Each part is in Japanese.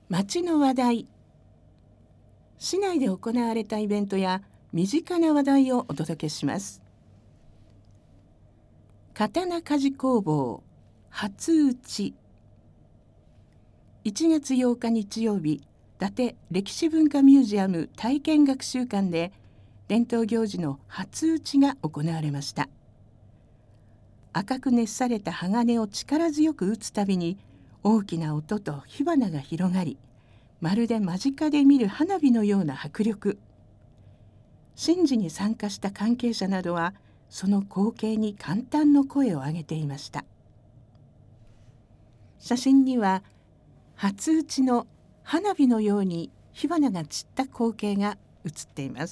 街の話題。市内で行われたイベントや身近な話題をお届けします。刀鍛冶工房初打ち。1月8日日曜日、伊達歴史文化ミュージアム体験学習館で伝統行事の初打ちが行われました。赤く熱された鋼を力強く打つたびに大きな音と火花が広がり、まるで間近で見る花火のような迫力。神事に参加した関係者などはその光景に感嘆の声を上げていました。写真には初打ちの花火のように火花が散った光景が写っています。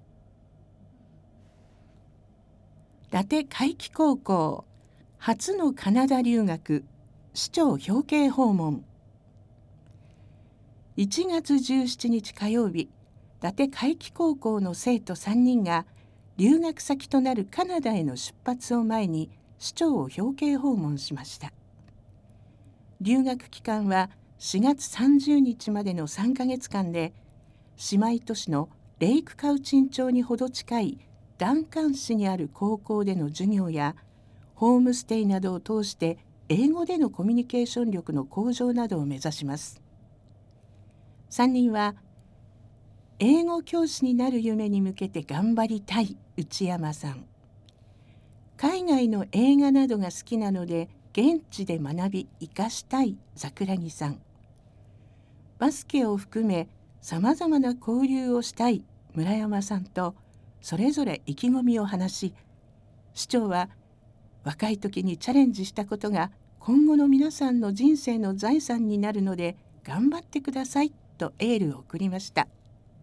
伊達海輝高校初のカナダ留学、市長表敬訪問。1月17日火曜日、伊達海輝高校の生徒3人が留学先となるカナダへの出発を前に市長を表敬訪問しました。留学期間は4月30日までの3ヶ月間で、姉妹都市のレイクカウチン町にほど近いダンカン市にある高校での授業やホームステイなどを通して英語でのコミュニケーション力の向上などを目指します。3人は英語教師になる夢に向けて頑張りたい内山さん、海外の映画などが好きなので現地で学び生かしたい桜木さん、バスケを含めさまざまな交流をしたい村山さんとそれぞれ意気込みを話し、市長は若い時にチャレンジしたことが今後の皆さんの人生の財産になるので頑張ってくださいとエールを送りました。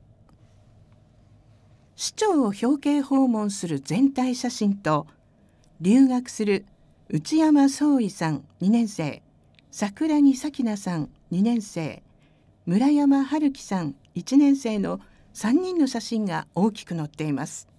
市長を表敬訪問する全体写真と留学する内山宗衣さん2年生、桜木咲菜さん2年生、村山春樹さん1年生の3人の写真が大きく載っています。